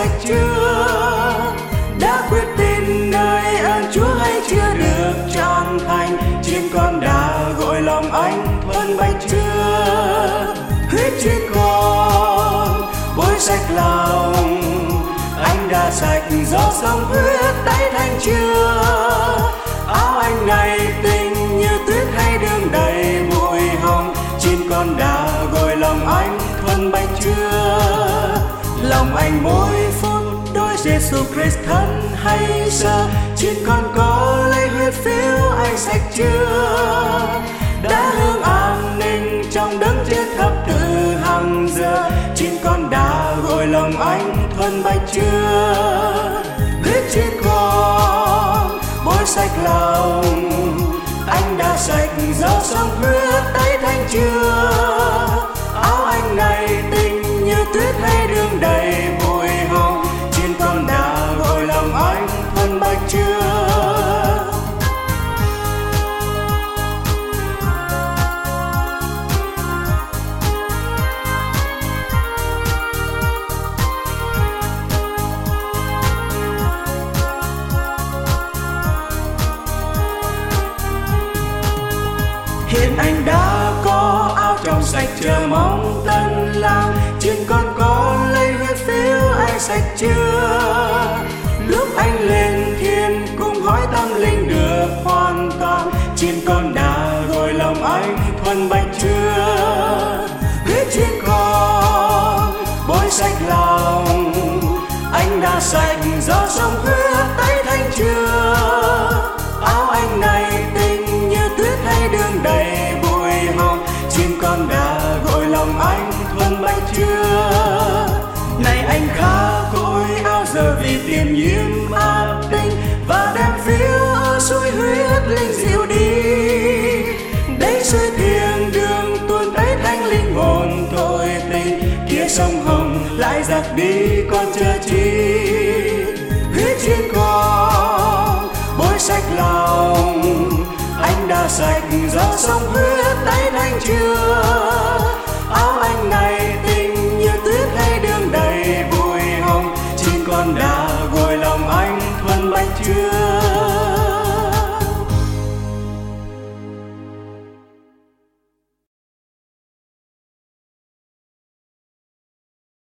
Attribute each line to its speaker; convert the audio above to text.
Speaker 1: sạch chưa? Đã quyết tin nơi ơn Chúa hay chưa được trọn thành? Chiên con đã gội lòng anh thuần bạch chưa? Huyết chiên con bôi sạch lòng anh đã sạch do dòng huyết tẩy thanh chưa? Áo anh này tinh như tuyết hay đương đầy bụi hồng? Chiên con đã gội lòng anh thuần bạch chưa? Lòng anh mỗi phút đôi Giêsu Christ thân hay sợ? Chiên con có lấy huyết phiếu anh sạch chưa? Đã hương an ninh trong đấng chết thập tự hằng giờ. Chiên con đã gội lòng anh thuần bạch chưa? Huyết chiên con bôi sạch lòng anh đã sạch do dòng huyết tẩy thanh chưa? Áo anh này tinh như tuyết hay đương đầy bụi hồng? Chiên con đã gội lòng anh thuần bạch chưa? Hiện anh đã có áo trong sạch chờ mong tân lang. Chiên con có lấy huyết phiếu anh sạch chưa? Lúc anh lên thiên cùng hỏi tâm linh được hoàn toàn. Chiên con đã gội lòng anh thuần bạch chưa? Huyết chiên con bôi sạch lòng anh đã sạch do dòng huyết tẩy thanh chưa? Áo anh này tinh như tuyết hay đương đầy bụi hồng? Chiên con đã gội lòng anh thuần bạch chưa? Này anh khá cội áo giờ vì tiền nhiễm ác tinh và đem phiếu suối huyết linh diệu đi. Đấy suối thiêng đường tuôn tẩy thanh linh hồn tội tình. Kia sông Hồng lại giặc đi con chờ chi? Huyết chiên con bôi sạch lòng anh đã sạch do sông huyết tẩy thanh chưa?